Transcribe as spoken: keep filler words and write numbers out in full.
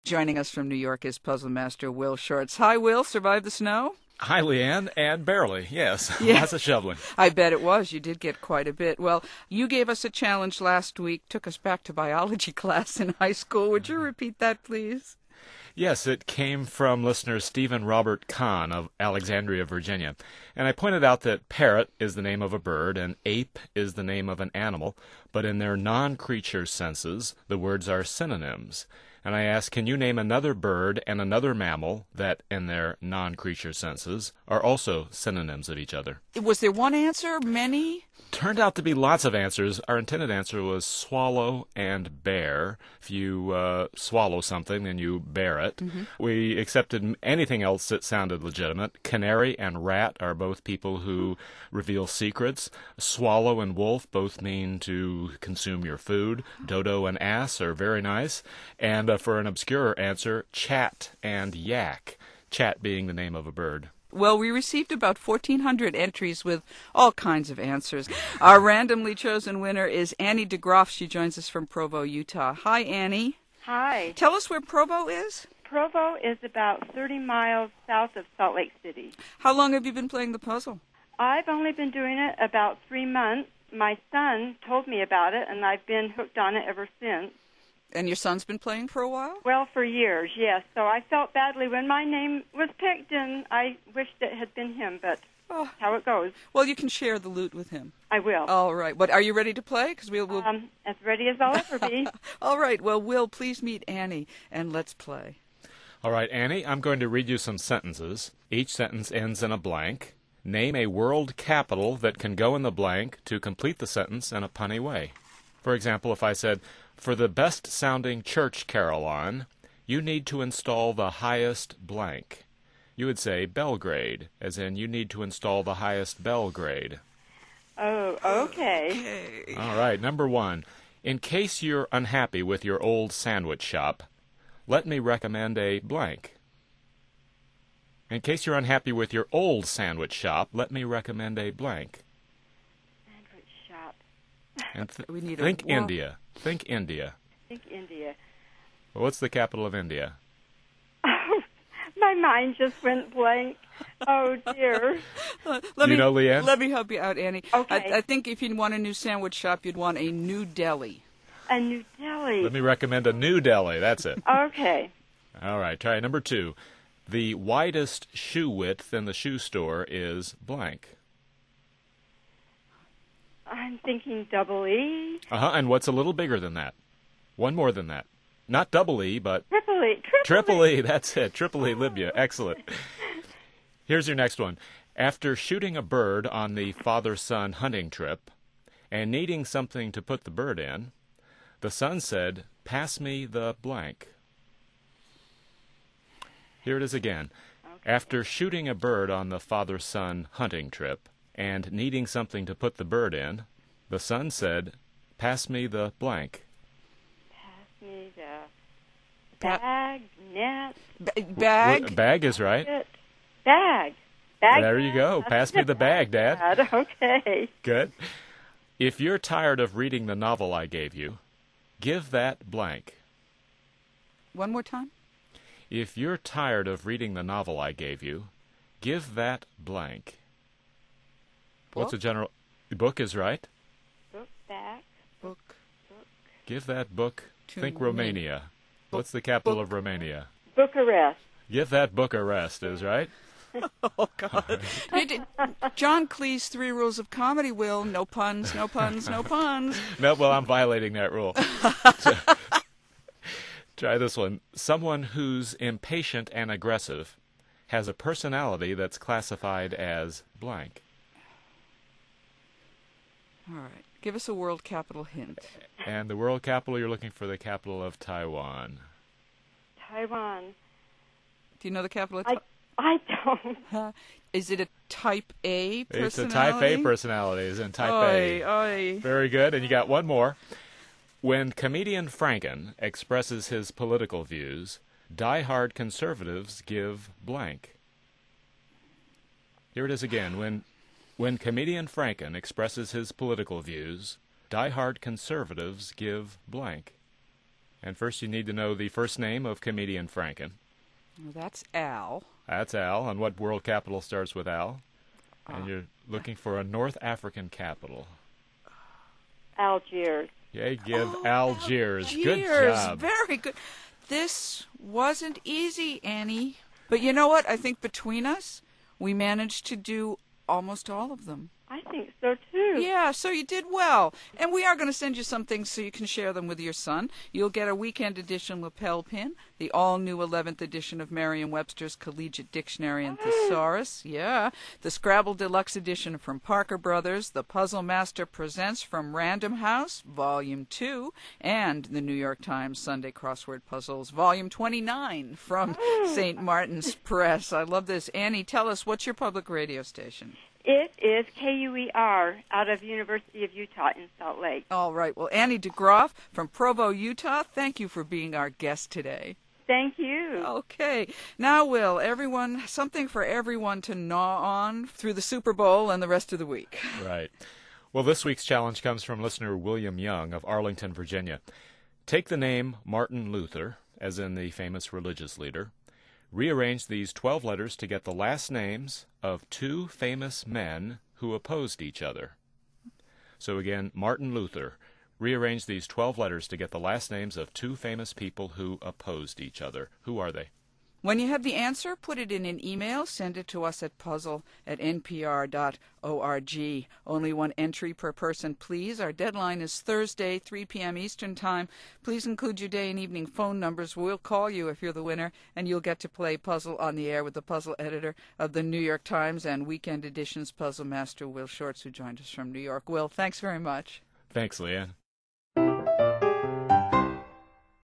Joining us from New York is puzzle master Will Shortz. Hi, Will. Survived the snow? Hi, Leanne, and barely, yes. Yeah. Lots of shoveling. I bet it was. You did get quite a bit. Well, you gave us a challenge last week, took us back to biology class in high school. Would you repeat that, please? Yes, it came from listener Stephen Robert Kahn of Alexandria, Virginia. And I pointed out that parrot is the name of a bird and ape is the name of an animal, but in their non-creature senses, the words are synonyms. And I asked, can you name another bird and another mammal that, in their non-creature senses, are also synonyms of each other? Was there one answer? Many? Turned out to be lots of answers. Our intended answer was swallow and bear. If you uh, swallow something, then you bear it. Mm-hmm. We accepted anything else that sounded legitimate. Canary and rat are both people who reveal secrets. Swallow and wolf both mean to consume your food. Dodo and ass are very nice. And uh, for an obscure answer, chat and yak. Chat being the name of a bird. Well, we received about fourteen hundred entries with all kinds of answers. Our randomly chosen winner is Annie DeGroff. She joins us from Provo, Utah. Hi, Annie. Hi. Tell us where Provo is. Provo is about thirty miles south of Salt Lake City. How long have you been playing the puzzle? I've only been doing it about three months. My son told me about it, and I've been hooked on it ever since. And your son's been playing for a while? Well, for years, yes. So I felt badly when my name was picked, and I wished it had been him, but oh. How it goes. Well, you can share the loot with him. I will. All right. But are you ready to play? Because we'll, we'll... Um, as ready as I'll ever be. All right. Well, Will, please meet Annie, and let's play. All right, Annie, I'm going to read you some sentences. Each sentence ends in a blank. Name a world capital that can go in the blank to complete the sentence in a punny way. For example, if I said, for the best-sounding church carol on, you need to install the highest blank. You would say Belgrade, as in you need to install the highest Belgrade. Oh, okay. okay. All right, number one. In case you're unhappy with your old sandwich shop, let me recommend a blank. In case you're unhappy with your old sandwich shop, let me recommend a blank. Sandwich shop. And th- we need think a, well, India. Think India. Think India. Well, what's the capital of India? Oh, my mind just went blank. Oh, dear. Uh, let you me, know, Leanne? Let me help you out, Annie. Okay. I, I think if you want a new sandwich shop, you'd want a New Delhi. A New Delhi. Let me recommend a New Delhi. That's it. Okay. All right, try number two. The widest shoe width in the shoe store is blank. I'm thinking double E. Uh-huh, and what's a little bigger than that? One more than that. Not double E, but... Triple E. Triple, Triple E, that's it. Triple E, Libya. Excellent. Here's your next one. After shooting a bird on the father-son hunting trip and needing something to put the bird in, the son said, pass me the blank. Here it is again. Okay. After shooting a bird on the father-son hunting trip and needing something to put the bird in, the son said, pass me the blank. Pass me the bag, net. B- bag? W- bag is right. It. Bag. Bag. There you go. Pass me the bag, Dad. Dad. Okay. Good. If you're tired of reading the novel I gave you, give that blank. One more time? If you're tired of reading the novel I gave you, give that blank. Book? What's a general... Book is right. Book, back. Book. Book. Give that book... To Think me. Romania. What's the capital book. of Romania? Bucharest. Give that book a rest is right. Oh, God. You did, John Cleese, Three Rules of Comedy, Will. No puns, no puns, no puns. No, well, I'm violating that rule. Try this one. Someone who's impatient and aggressive has a personality that's classified as blank. All right. Give us a world capital hint. And the world capital, you're looking for the capital of Taiwan. Taiwan. Do you know the capital of I, Taiwan? I don't. Uh, is it a type A personality? It's a type A personality, is in type oy, A. Oy. Very good. And you got one more. When comedian Franken expresses his political views, die-hard conservatives give blank. Here it is again. When when comedian Franken expresses his political views, die-hard conservatives give blank. And first you need to know the first name of comedian Franken. Well, that's Al. That's Al. And what world capital starts with Al? And uh, you're looking for a North African capital. Algiers. Yay, give oh, Algiers. Algiers. Good job. Very good. This wasn't easy, Annie. But you know what? I think between us, we managed to do almost all of them. I think so, too. Yeah, so you did well. And we are going to send you some things so you can share them with your son. You'll get a weekend edition lapel pin, the all-new eleventh edition of Merriam-Webster's Collegiate Dictionary and Thesaurus. Yeah. The Scrabble Deluxe edition from Parker Brothers, the Puzzle Master Presents from Random House, Volume two, and the New York Times Sunday Crossword Puzzles, Volume twenty-nine from Saint Martin's Press. I love this. Annie, tell us, what's your public radio station? It is K U E R out of University of Utah in Salt Lake. All right. Well, Annie DeGroff from Provo, Utah, thank you for being our guest today. Thank you. Okay. Now, Will, everyone, something for everyone to gnaw on through the Super Bowl and the rest of the week. Right. Well, this week's challenge comes from listener William Young of Arlington, Virginia. Take the name Martin Luther, as in the famous religious leader. Rearrange these twelve letters to get the last names of two famous men who opposed each other. So again, Martin Luther. Rearrange these twelve letters to get the last names of two famous people who opposed each other. Who are they? When you have the answer, put it in an email. Send it to us at puzzle at n p r dot org. Only one entry per person, please. Our deadline is Thursday, three p.m. Eastern Time. Please include your day and evening phone numbers. We'll call you if you're the winner, and you'll get to play Puzzle on the Air with the puzzle editor of the New York Times and Weekend Edition's puzzle master, Will Shortz, who joined us from New York. Will, thanks very much. Thanks, Leanne.